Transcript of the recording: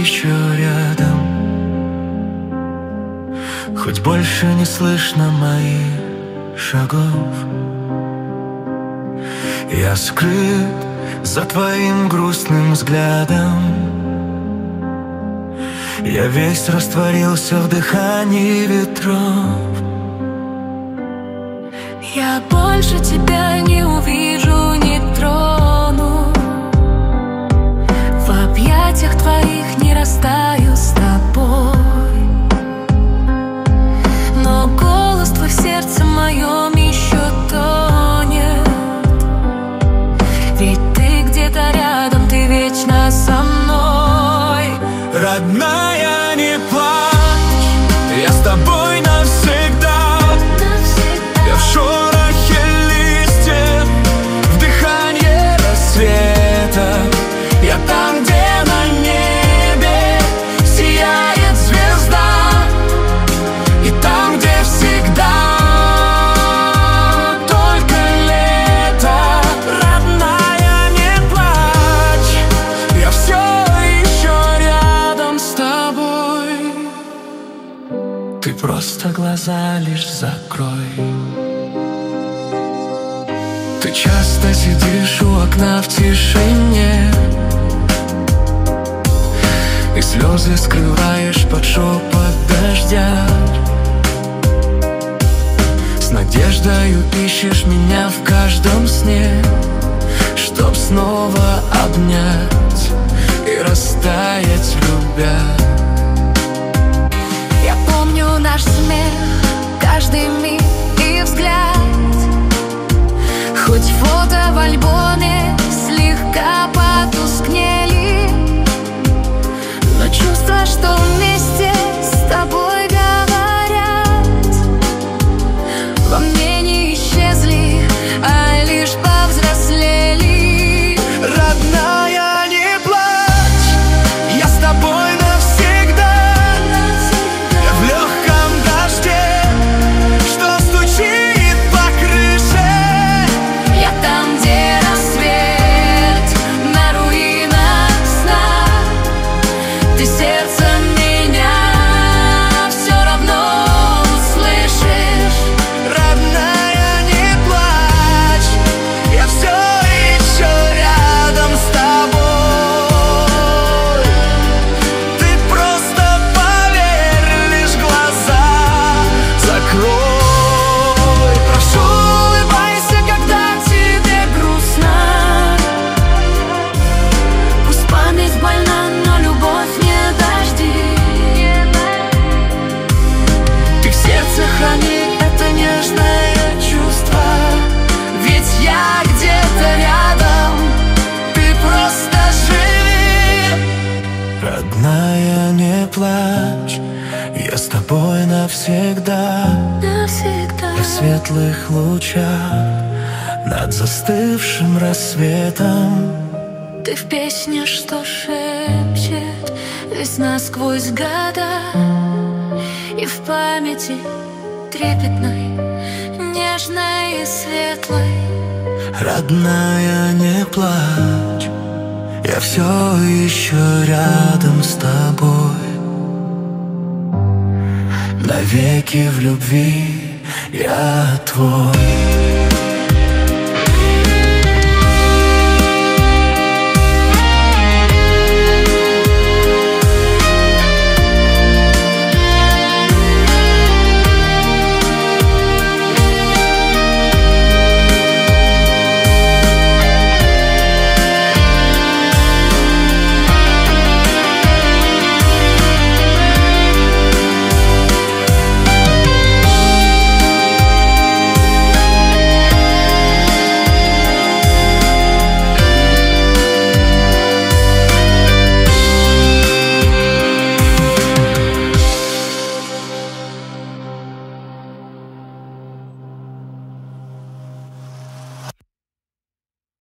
еще рядом. Хоть больше не слышно моих шагов. Я скрыт за твоим грустным взглядом. Я весь растворился в дыхании ветров. Я больше тебя не увижу, не трону. В объятиях твоих не растаю с тобой. Но голос твой в сердце моем еще тонет. Ведь ты где-то рядом, ты вечно со мной. Родная, не плачь, я с тобой навсегда. Я в шорохе листьев, в дыхании рассвета. Я там, где на небе сияет звезда, и там, где всегда только лето. Родная, не плачь, я все еще рядом с тобой. Ты просто глаза лишь закрой. Ты часто сидишь у окна в тишине и слезы скрываешь под шепот дождя. С надеждою ищешь меня в каждом сне, чтоб снова обнять и растаять, любя. Я помню наш смех, каждый миг и взгляд. Хоть фото в альбоме слегка потускнели, но чувства, что вместе с тобой говорят, во мне не исчезли, а лишь повзрослели. Родная, не плачь, я с тобой навсегда. Я в легком дожде, что стучит по крыше. Я там, где рассвет на руинах сна. Ты сердце меня все равно услышишь. Родная, не плачь, я все еще рядом с тобой. Ты просто поверь, лишь глаза закрой. Прошу, улыбайся, когда тебе грустно. Пусть память больна, но любовь не дожди. Ты в сердце храни это нежное чувство, ведь я где-то рядом, ты просто живи. Родная, не плачь, я с тобой навсегда. Навсегда. В светлых лучах над застывшим рассветом. Ты в песне, что шепчет весна сквозь года, и в памяти трепетной, нежной и светлой. Родная, не плачь, я все еще рядом с тобой. Навеки в любви я твой.